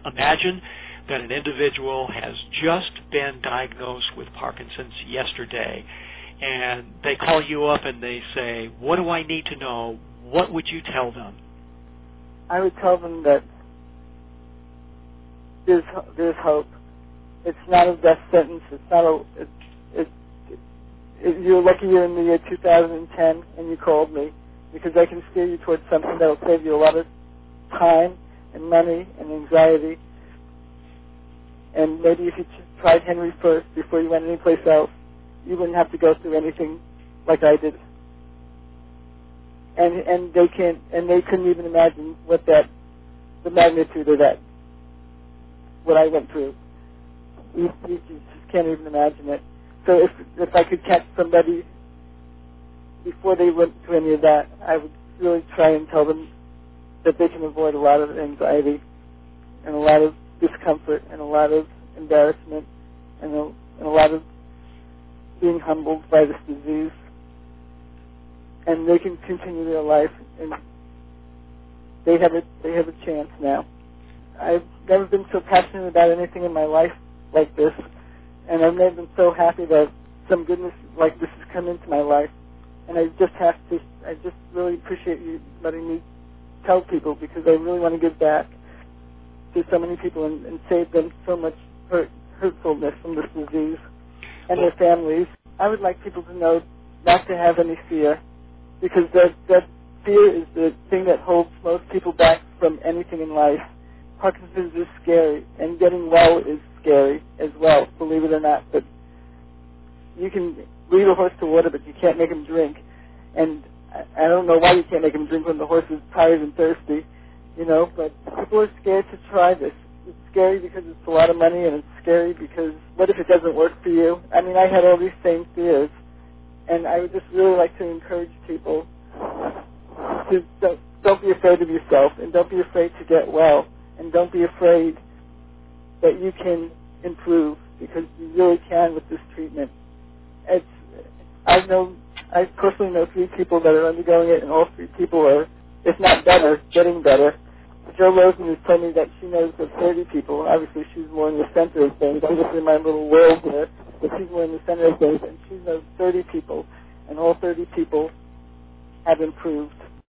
Imagine that an individual has just been diagnosed with Parkinson's yesterday, and they call you up and they say, what do I need to know? What would you tell them? I would tell them that there's hope. It's not a death sentence. It's not you're lucky you're in the year 2010 and you called me, because I can steer you towards something that will save you a lot of time and money and anxiety. And maybe if you tried Henry first before you went anyplace else, you wouldn't have to go through anything like I did. And they couldn't even imagine the magnitude of that, what I went through. You just can't even imagine it. So if I could catch somebody before they went through any of that, I would really try and tell them that they can avoid a lot of anxiety and a lot of discomfort and a lot of embarrassment and a lot of being humbled by this disease. And they can continue their life, and they have a chance now. I've never been so passionate about anything in my life like this, and I've never been so happy that some goodness like this has come into my life. And I just really appreciate you letting me tell people, because I really want to give back to so many people and save them so much hurtfulness from this disease and their families. I would like people to know not to have any fear, because that fear is the thing that holds most people back from anything in life. Parkinson's is scary, and getting well is scary as well, believe it or not. But you can lead a horse to water, but you can't make him drink. And I don't know why you can't make him drink when the horse is tired and thirsty, but people are scared to try this. It's scary because it's a lot of money, and it's scary because what if it doesn't work for you? I mean, I had all these same fears, and I would just really like to encourage people to don't be afraid of yourself, and don't be afraid to get well, and don't be afraid that you can improve, because you really can with this treatment. I personally know 3 people that are undergoing it, and all 3 people are, if not better, getting better. Jo Rosen has told me that she knows of 30 people. Obviously, she's more in the center of things. I'm just in my little world here, but she's more in the center of things, and she knows 30 people, and all 30 people have improved.